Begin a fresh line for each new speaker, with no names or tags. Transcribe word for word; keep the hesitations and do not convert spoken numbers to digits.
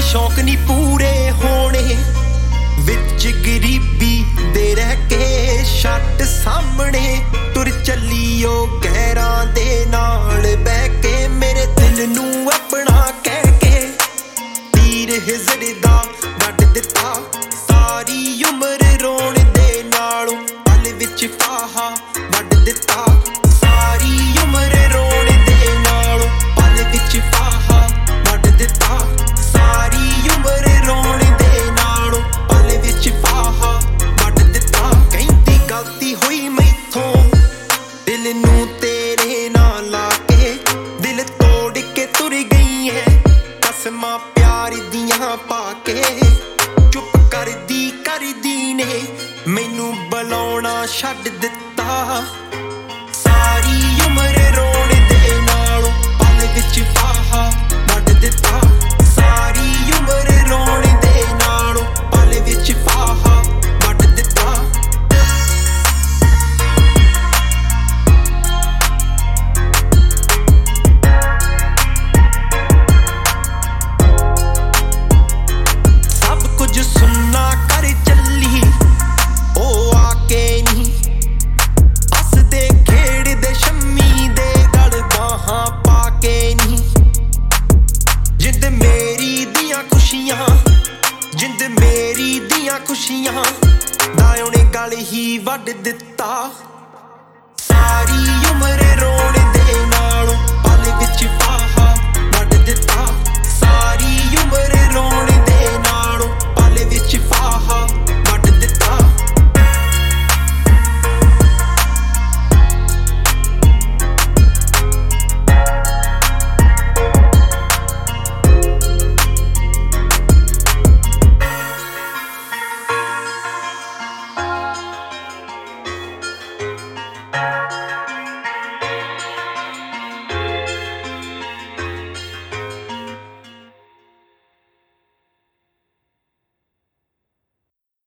शौक नी पूरे होने विच गरीबी दे रह के छत सामने तुर चलियो गैरां दे नाल बह के मेरे दिल नू अपना कह के तीर हिजर दा वड दिता सारी उम्र रोण दे नालों पल विच फाहा वड दिता सारी उम्र रोण दे नालों पल विच फाहा वड दिता सारी उम्र रोण दे नालों पल विच फाहा वड दिता कहंदी गलती होई मैथों दिल नू तेरे नाल लाके दिल तोड़ के तुर गई है कसमां प्यार दियां पाके चुप करदी करदी ने मैनू बुलाउणा छड्ड दिता सारी उम्र रोण दे नालों पल विच फाहा वड दिता सारी उम्र रोण दे नालों पल विच फाहा वड दिता सब कुछ सुनना कर चली ओ आके नी हसदे खेड़दे शम्मी दे गल बाहां पाके नी जिंद मेरी दियां खुशियां जिंद मेरी दियां खुशियां दा उन्हें गल ही वड दिता सारी